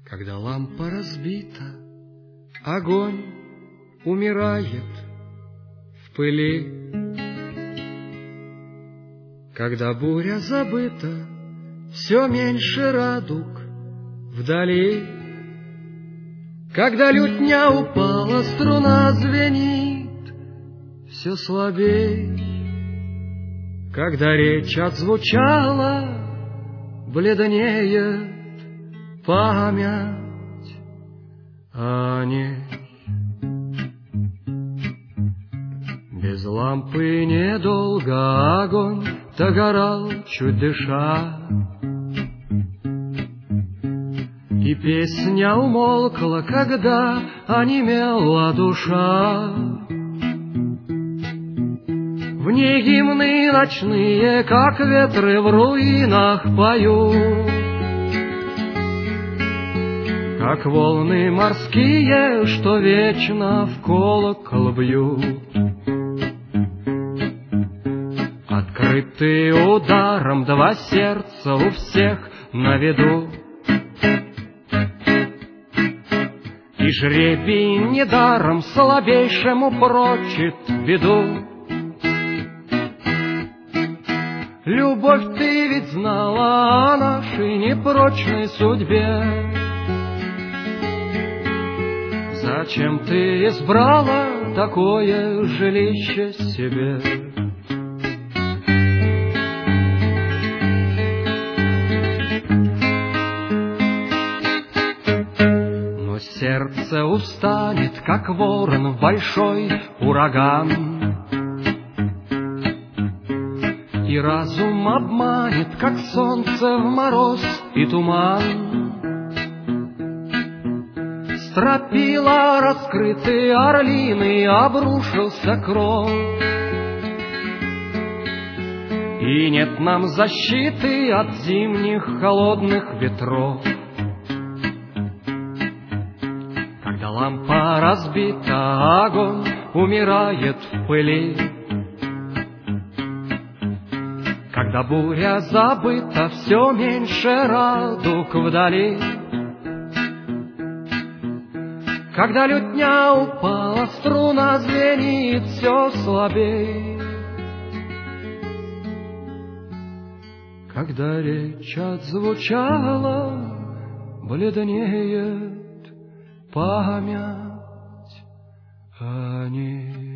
Когда лампа разбита, огонь умирает в пыли. Когда буря забыта, все меньше радуг вдали. Когда лютня упала, струна звенит все слабей. Когда речь отзвучала, бледнеет память о ней. Без лампы недолго огонь догорал, чуть дыша, и песня умолкла, когда онемела душа. В ней гимны ночные, как ветры в руинах поют, как волны морские, что вечно в колокол бьют. Открытые ударом два сердца у всех на виду, и жребий недаром слабейшему прочит беду. Любовь, ты ведь знала о нашей непрочной судьбе. Зачем ты избрала такое жилище себе? Но сердце устанет, как ворон в большой ураган, и разум обманет, как солнце в мороз и туман. Стропила раскрытые орлины, обрушился кров, и нет нам защиты от зимних холодных ветров. Когда лампа разбита, огонь умирает в пыли. Когда буря забыта, все меньше радуг вдали. Когда лютня упала, струна звенит все слабей. Когда речь отзвучала, бледнеет память о ней.